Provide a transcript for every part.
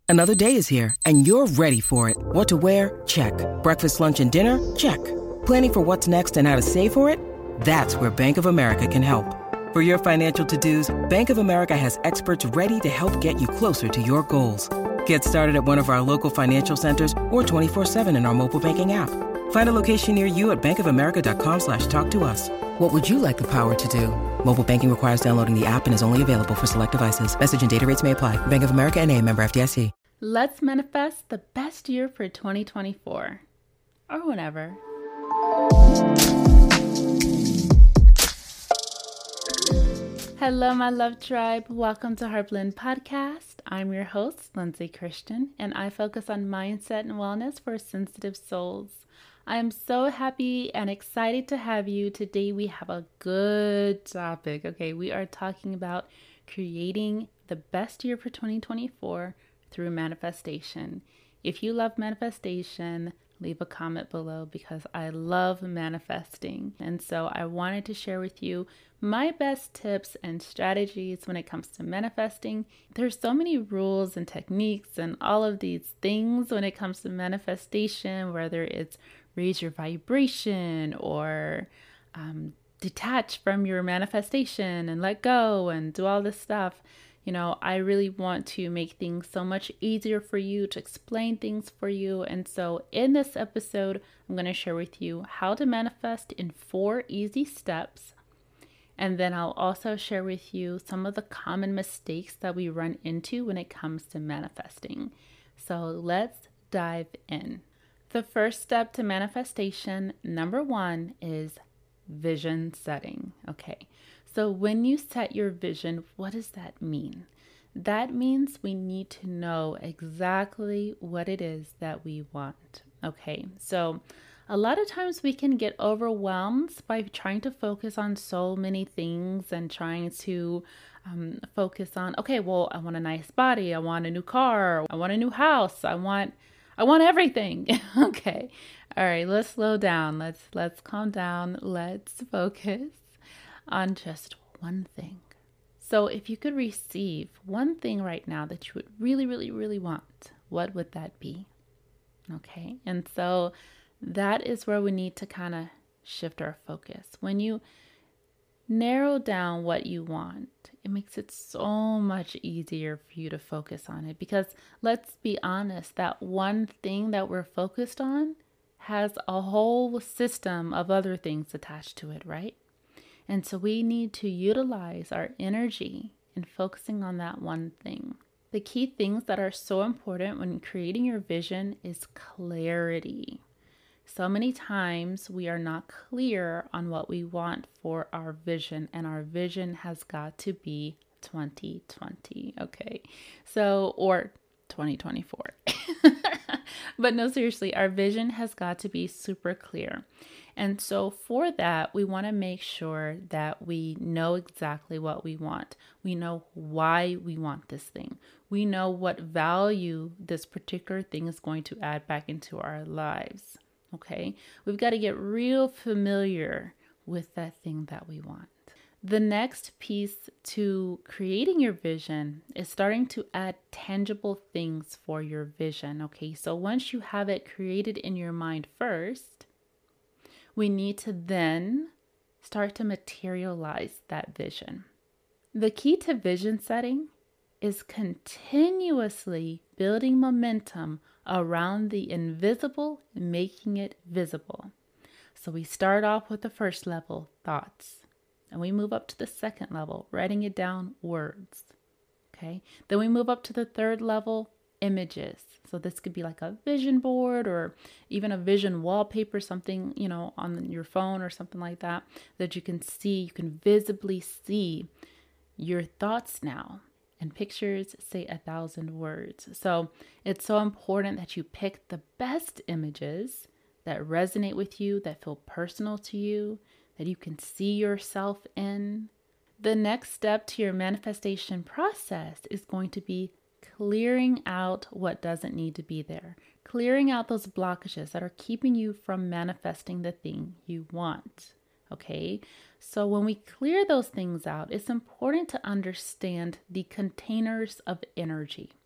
Another day is here, and you're ready for it. What to wear? Check. Breakfast, lunch, and dinner? Check. Planning for what's next and how to save for it? That's where Bank of America can help. For your financial to-dos, Bank of America has experts ready to help get you closer to your goals. Get started at one of our local financial centers or 24/7 in our mobile banking app. Find a location near you at bankofamerica.com/talktous. What would you like the power to do? Mobile banking requires downloading the app and is only available for select devices. Message and data rates may apply. Bank of America N.A., member FDIC. Let's manifest the best year for 2024. Or whenever. Hello, my love tribe. Welcome to Heartblend Podcast. I'm your host, Lindsay Christian, and I focus on mindset and wellness for sensitive souls. I am so happy and excited to have you. Today we have a good topic. Okay, we are talking about creating the best year for 2024 through manifestation. If you love manifestation, leave a comment below because I love manifesting. And so I wanted to share with you my best tips and strategies when it comes to manifesting. There's so many rules and techniques and all of these things when it comes to manifestation, whether it's raise your vibration or detach from your manifestation and let go and do all this stuff. You know, I really want to make things so much easier for you, to explain things for you. And so in this episode, I'm going to share with you how to manifest in 4 easy steps. And then I'll also share with you some of the common mistakes that we run into when it comes to manifesting. So let's dive in. The first step to manifestation, number 1, is vision setting. Okay. So when you set your vision, what does that mean? That means we need to know exactly what it is that we want. Okay, so a lot of times we can get overwhelmed by trying to focus on so many things and trying to focus on, okay, well, I want a nice body, I want a new car, I want a new house, I want everything. Okay, all right, let's slow down. Let's calm down. Let's focus on just one thing. So if you could receive one thing right now that you would really, really, really want, what would that be? Okay. And so that is where we need to kind of shift our focus. When you narrow down what you want, it makes it so much easier for you to focus on it. Because let's be honest, that one thing that we're focused on has a whole system of other things attached to it, right? And so we need to utilize our energy in focusing on that one thing. The key things that are so important when creating your vision is clarity. So many times we are not clear on what we want for our vision, and our vision has got to be 2020, okay? So, or 2024. But no, seriously, our vision has got to be super clear. And so for that, we want to make sure that we know exactly what we want. We know why we want this thing. We know what value this particular thing is going to add back into our lives. Okay? We've got to get real familiar with that thing that we want. The next piece to creating your vision is starting to add tangible things for your vision. Okay? So once you have it created in your mind first, we need to then start to materialize that vision. The key to vision setting is continuously building momentum around the invisible, making it visible. So we start off with the first level, thoughts, and we move up to the second level, writing it down, words. Okay. Then we move up to the third level, images. So this could be like a vision board or even a vision wallpaper, something, on your phone or something like that, that you can see, you can visibly see your thoughts now. And pictures say 1,000 words. So it's so important that you pick the best images that resonate with you, that feel personal to you, that you can see yourself in. The next step to your manifestation process is going to be clearing out what doesn't need to be there. Clearing out those blockages that are keeping you from manifesting the thing you want. Okay, so when we clear those things out, it's important to understand the containers of energy.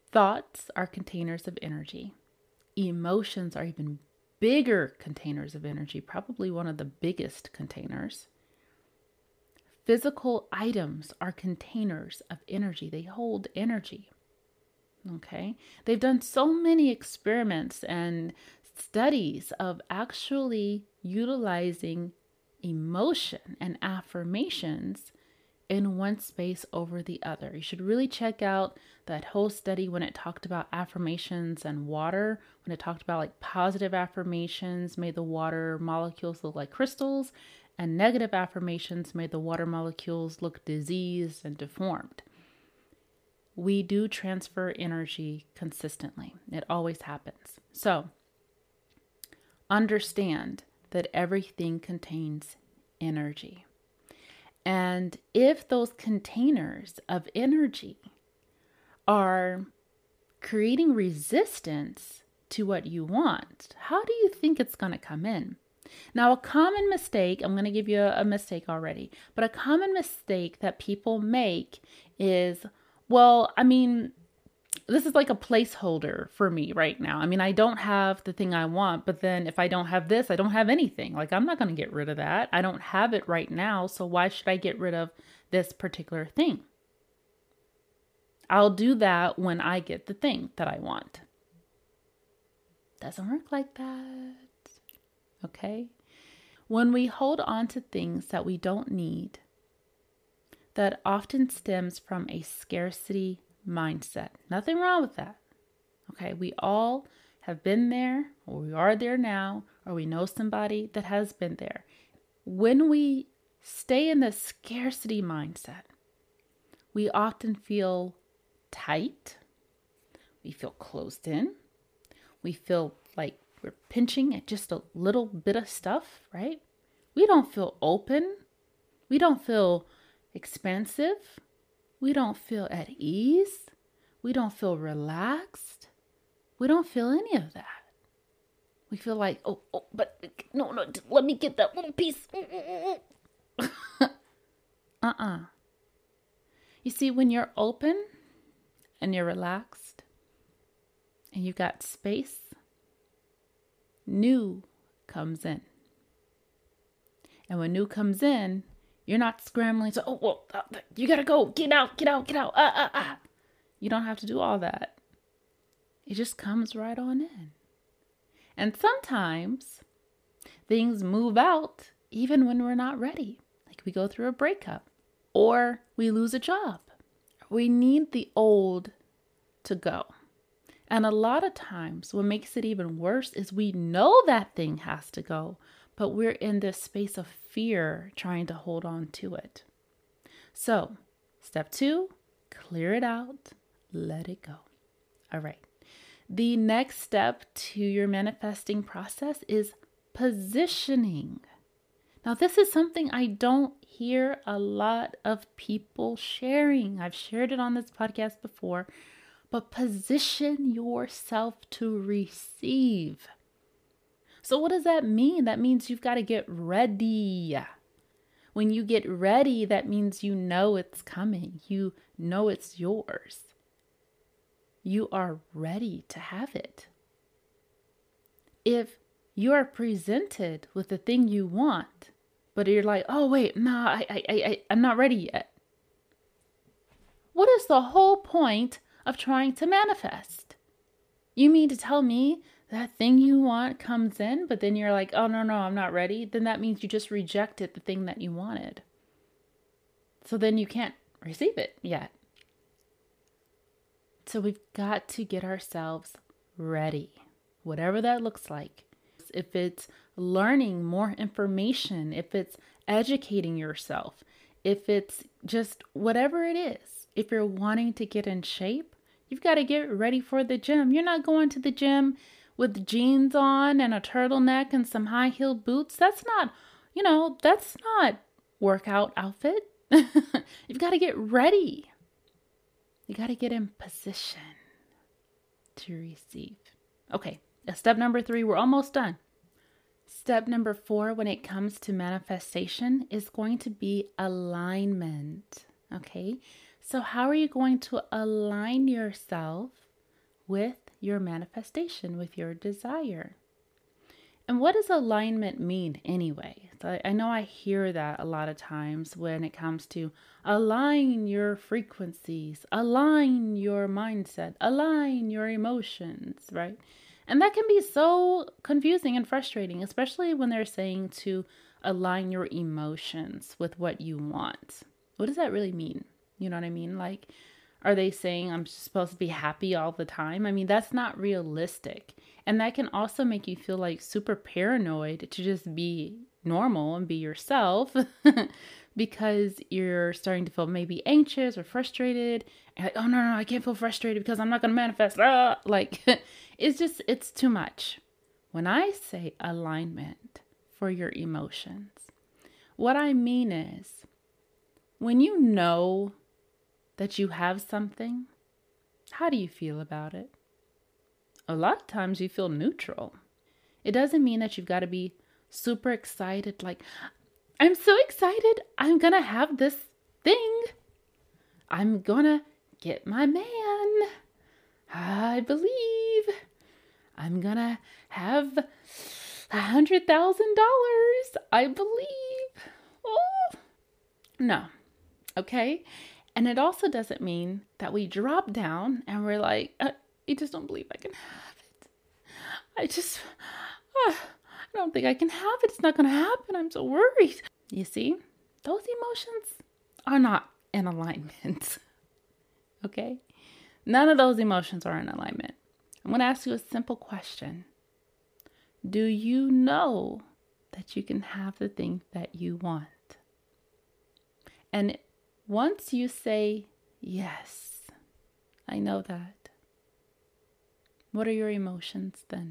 Thoughts are containers of energy. Emotions are even bigger containers of energy, probably one of the biggest containers. Physical items are containers of energy. They hold energy. Okay. They've done so many experiments and studies of actually utilizing emotion and affirmations in one space over the other. You should really check out that whole study when it talked about affirmations and water, when it talked about like positive affirmations made the water molecules look like crystals, and negative affirmations made the water molecules look diseased and deformed. We do transfer energy consistently. It always happens. So understand that everything contains energy. And if those containers of energy are creating resistance to what you want, how do you think it's going to come in? Now, a common mistake, I'm going to give you a mistake already, but a common mistake that people make is, well, this is like a placeholder for me right now. I don't have the thing I want, but then if I don't have this, I don't have anything. Like, I'm not going to get rid of that. I don't have it right now. So why should I get rid of this particular thing? I'll do that when I get the thing that I want. Doesn't work like that. Okay? When we hold on to things that we don't need, that often stems from a scarcity mindset. Nothing wrong with that. Okay, we all have been there, or we are there now, or we know somebody that has been there. When we stay in the scarcity mindset, we often feel tight. We feel closed in. We feel like we're pinching at just a little bit of stuff, right? We don't feel open. We don't feel expansive. We don't feel at ease. We don't feel relaxed. We don't feel any of that. We feel like, but no, let me get that little piece. You see, when you're open and you're relaxed and you've got space, new comes in. And when new comes in, you're not scrambling to, you gotta go, get out. You don't have to do all that. It just comes right on in. And sometimes things move out even when we're not ready. Like we go through a breakup or we lose a job. We need the old to go. And a lot of times what makes it even worse is we know that thing has to go, but we're in this space of fear trying to hold on to it. So, step 2, clear it out, let it go. All right. The next step to your manifesting process is positioning. Now, this is something I don't hear a lot of people sharing. I've shared it on this podcast before, but position yourself to receive. So what does that mean? That means you've got to get ready. When you get ready, that means you know it's coming. You know it's yours. You are ready to have it. If you are presented with the thing you want, but you're like, oh wait, no, I'm not ready yet. What is the whole point of trying to manifest? You mean to tell me that thing you want comes in, but then you're like, oh no, I'm not ready? Then that means you just rejected the thing that you wanted. So then you can't receive it yet. So we've got to get ourselves ready, whatever that looks like. If it's learning more information, if it's educating yourself, if it's just whatever it is, if you're wanting to get in shape, you've got to get ready for the gym. You're not going to the gym with jeans on and a turtleneck and some high-heeled boots. That's not workout outfit. You've got to get ready. You got to get in position to receive. Okay, step number 3, we're almost done. Step number 4, when it comes to manifestation, is going to be alignment. Okay, so how are you going to align yourself with your manifestation, with your desire. And what does alignment mean anyway? So I know I hear that a lot of times when it comes to align your frequencies, align your mindset, align your emotions, right? And that can be so confusing and frustrating, especially when they're saying to align your emotions with what you want. What does that really mean? You know what I mean? Like, are they saying I'm supposed to be happy all the time? I mean, that's not realistic. And that can also make you feel like super paranoid to just be normal and be yourself because you're starting to feel maybe anxious or frustrated. And like, oh, no, I can't feel frustrated because I'm not going to manifest. Like, it's too much. When I say alignment for your emotions, what I mean is when you know that you have something, how do you feel about it? A lot of times you feel neutral. It doesn't mean that you've got to be super excited, like, I'm so excited, I'm gonna have this thing. I'm gonna get my man. I believe I'm gonna have $100,000. I believe. Oh, no. Okay. And it also doesn't mean that we drop down and we're like, I just don't believe I can have it. I don't think I can have it. It's not going to happen. I'm so worried. You see, those emotions are not in alignment. Okay? None of those emotions are in alignment. I'm going to ask you a simple question. Do you know that you can have the thing that you want? And once you say, yes, I know that, what are your emotions then?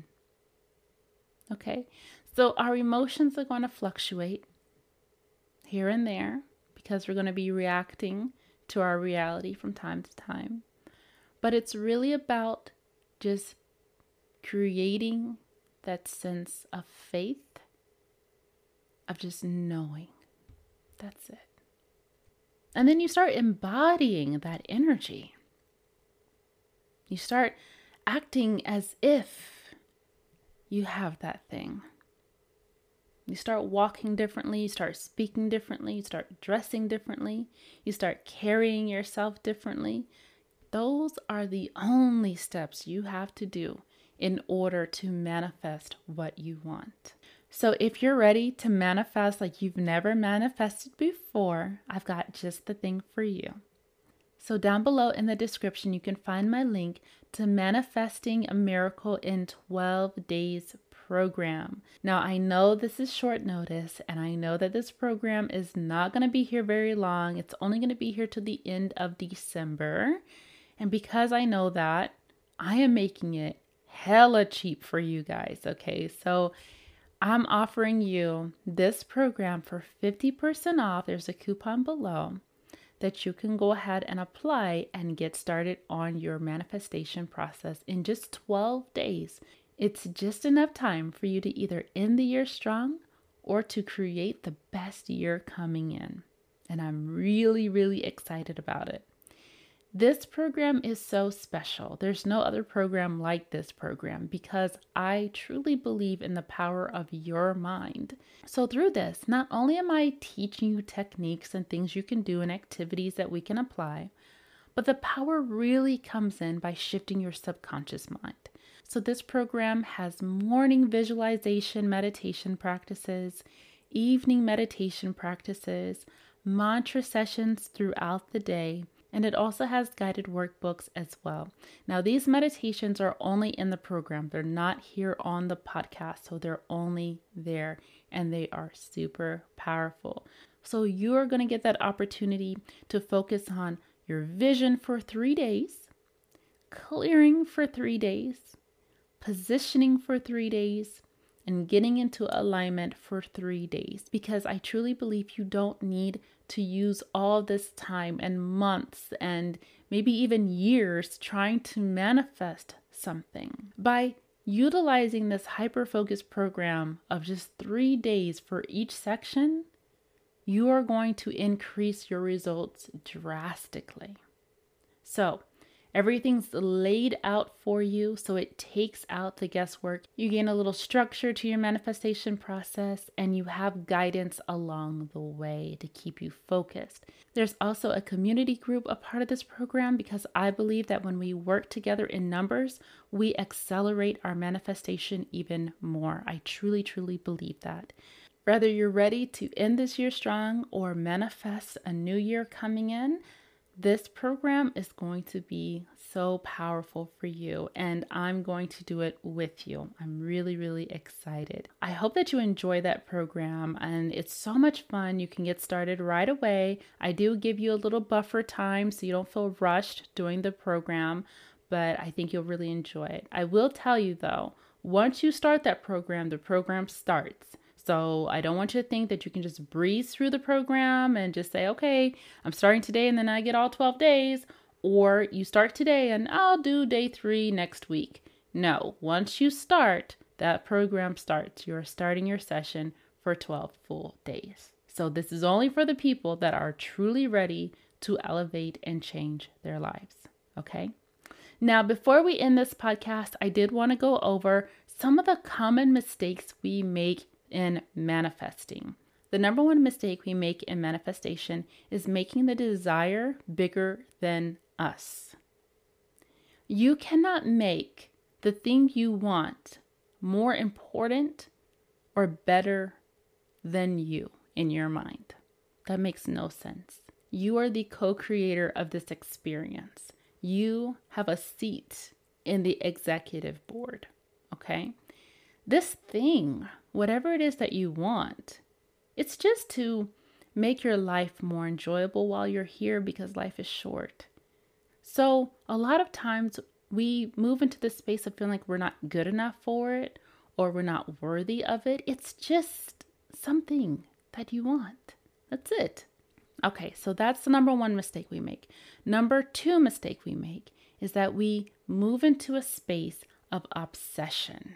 Okay, so our emotions are going to fluctuate here and there because we're going to be reacting to our reality from time to time. But it's really about just creating that sense of faith, of just knowing. That's it. And then you start embodying that energy. You start acting as if you have that thing. You start walking differently. You start speaking differently. You start dressing differently. You start carrying yourself differently. Those are the only steps you have to do in order to manifest what you want. So if you're ready to manifest like you've never manifested before, I've got just the thing for you. So down below in the description, you can find my link to Manifesting a Miracle in 12 Days program. Now, I know this is short notice, and I know that this program is not going to be here very long. It's only going to be here to the end of December. And because I know that, I am making it hella cheap for you guys, okay? So I'm offering you this program for 50% off. There's a coupon below that you can go ahead and apply and get started on your manifestation process in just 12 days. It's just enough time for you to either end the year strong or to create the best year coming in. And I'm really, really excited about it. This program is so special. There's no other program like this program because I truly believe in the power of your mind. So through this, not only am I teaching you techniques and things you can do and activities that we can apply, but the power really comes in by shifting your subconscious mind. So this program has morning visualization meditation practices, evening meditation practices, mantra sessions throughout the day, and it also has guided workbooks as well. Now, these meditations are only in the program. They're not here on the podcast, so they're only there, and they are super powerful. So you're going to get that opportunity to focus on your vision for 3 days, clearing for 3 days, positioning for 3 days, and getting into alignment for 3 days, because I truly believe you don't need to use all this time and months and maybe even years trying to manifest something. By utilizing this hyper-focused program of just 3 days for each section, you are going to increase your results drastically. So Everything's laid out for you, so it takes out the guesswork. You gain a little structure to your manifestation process, and you have guidance along the way to keep you focused. There's also a community group a part of this program because I believe that when we work together in numbers, we accelerate our manifestation even more. I truly, truly believe that. Whether you're ready to end this year strong or manifest a new year coming in, this program is going to be so powerful for you, and I'm going to do it with you. I'm really, really excited. I hope that you enjoy that program, and it's so much fun. You can get started right away. I do give you a little buffer time so you don't feel rushed doing the program, but I think you'll really enjoy it. I will tell you though, once you start that program, the program starts. So I don't want you to think that you can just breeze through the program and just say, okay, I'm starting today and then I get all 12 days. Or you start today and I'll do day 3 next week. No, once you start, that program starts. You're starting your session for 12 full days. So this is only for the people that are truly ready to elevate and change their lives. Okay? Now, before we end this podcast, I did want to go over some of the common mistakes we make in manifesting. The number one mistake we make in manifestation is making the desire bigger than us. You cannot make the thing you want more important or better than you in your mind. That makes no sense. You are the co-creator of this experience. You have a seat in the executive board, okay? This thing, whatever it is that you want, it's just to make your life more enjoyable while you're here because life is short. So a lot of times we move into this space of feeling like we're not good enough for it or we're not worthy of it. It's just something that you want. That's it. Okay, so that's the number one mistake we make. Number 2 mistake we make is that we move into a space of obsession.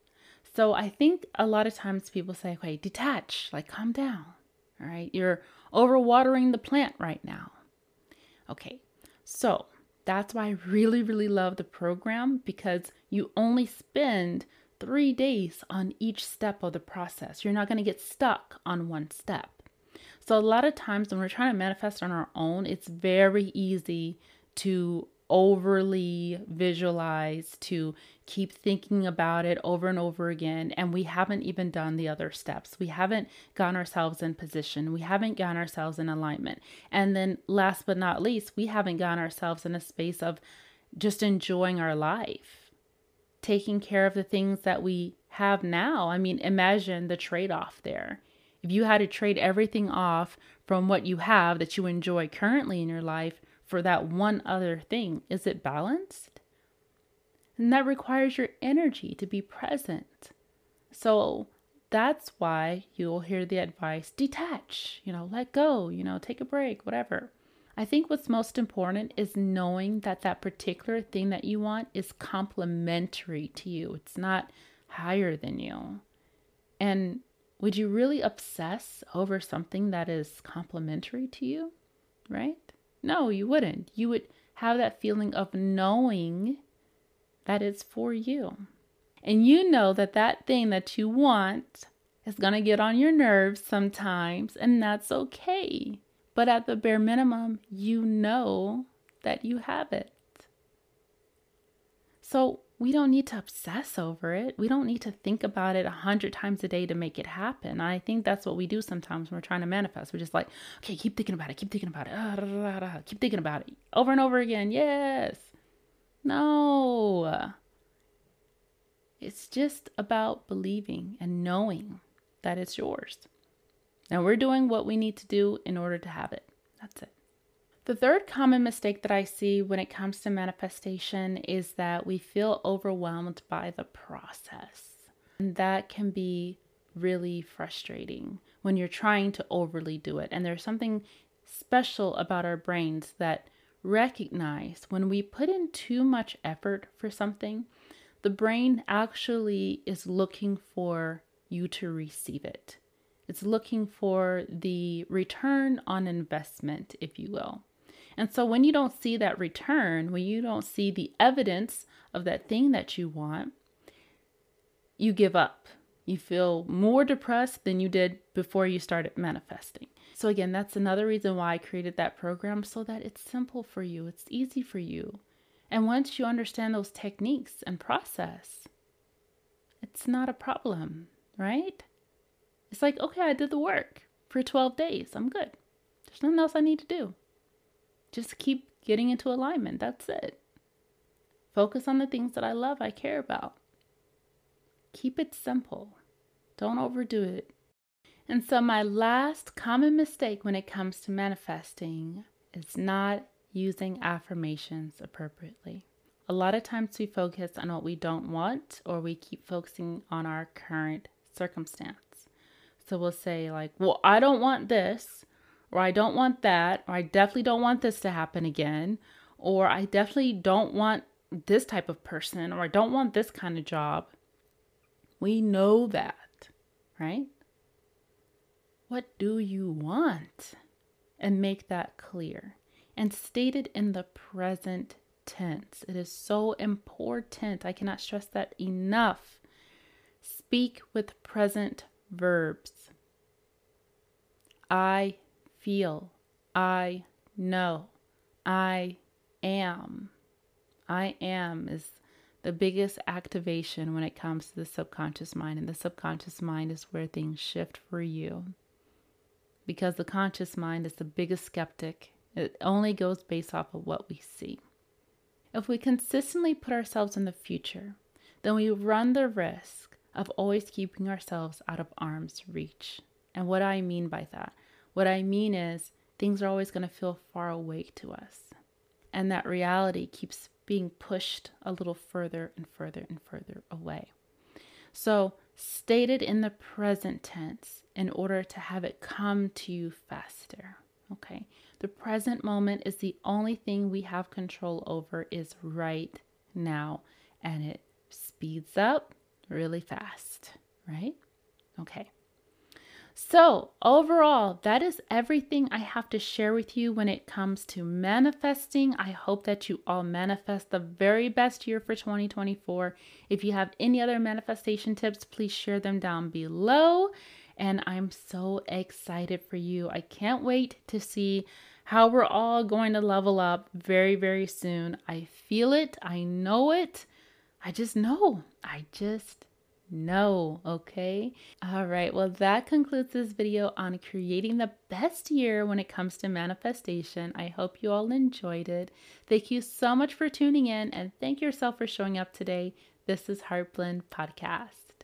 So I think a lot of times people say, okay, detach, like calm down, all right? You're overwatering the plant right now. Okay, so that's why I really, really love the program because you only spend 3 days on each step of the process. You're not going to get stuck on one step. So a lot of times when we're trying to manifest on our own, it's very easy to overly visualize, to keep thinking about it over and over again. And we haven't even done the other steps. We haven't gotten ourselves in position. We haven't gotten ourselves in alignment. And then last but not least, we haven't gotten ourselves in a space of just enjoying our life, taking care of the things that we have now. I mean, imagine the trade-off there. If you had to trade everything off from what you have that you enjoy currently in your life for that one other thing, is it balanced? And that requires your energy to be present. So that's why you'll hear the advice, detach, let go, take a break, whatever. I think what's most important is knowing that that particular thing that you want is complementary to you. It's not higher than you. And would you really obsess over something that is complementary to you, right? No, you wouldn't. You would have that feeling of knowing that it's for you. And you know that that thing that you want is going to get on your nerves sometimes, and that's okay. But at the bare minimum, you know that you have it. So we don't need to obsess over it. We don't need to think about it 100 times a day to make it happen. I think that's what we do sometimes when we're trying to manifest. We're just like, okay, keep thinking about it, keep thinking about it, keep thinking about it over and over again. Yes. No. It's just about believing and knowing that it's yours. And we're doing what we need to do in order to have it. That's it. The third common mistake that I see when it comes to manifestation is that we feel overwhelmed by the process. And that can be really frustrating when you're trying to overly do it. And there's something special about our brains that recognize when we put in too much effort for something, the brain actually is looking for you to receive it. It's looking for the return on investment, if you will. And so when you don't see that return, when you don't see the evidence of that thing that you want, you give up. You feel more depressed than you did before you started manifesting. So again, that's another reason why I created that program, so that it's simple for you. It's easy for you. And once you understand those techniques and process, it's not a problem, right? It's like, okay, I did the work for 12 days. I'm good. There's nothing else I need to do. Just keep getting into alignment. That's it. Focus on the things that I love, I care about. Keep it simple. Don't overdo it. And so my last common mistake when it comes to manifesting is not using affirmations appropriately. A lot of times we focus on what we don't want, or we keep focusing on our current circumstance. So we'll say like, well, I don't want this, or I don't want that, or I definitely don't want this to happen again, or I definitely don't want this type of person, or I don't want this kind of job. We know that, right? What do you want? And make that clear. And state it in the present tense. It is so important. I cannot stress that enough. Speak with present verbs. I feel. I know. I am. I am is the biggest activation when it comes to the subconscious mind. And the subconscious mind is where things shift for you. Because the conscious mind is the biggest skeptic. It only goes based off of what we see. If we consistently put ourselves in the future, then we run the risk of always keeping ourselves out of arm's reach. And what I mean by that, what I mean is things are always going to feel far away to us. And that reality keeps being pushed a little further and further and further away. So state it in the present tense in order to have it come to you faster. Okay. The present moment is the only thing we have control over is right now. And it speeds up really fast, right? Okay. So overall, that is everything I have to share with you when it comes to manifesting. I hope that you all manifest the very best year for 2024. If you have any other manifestation tips, please share them down below. And I'm so excited for you. I can't wait to see how we're all going to level up very, very soon. I feel it. I know it. I just know. Okay. All right. Well, that concludes this video on creating the best year when it comes to manifestation. I hope you all enjoyed it. Thank you so much for tuning in, and thank yourself for showing up today. This is Heartblend Podcast.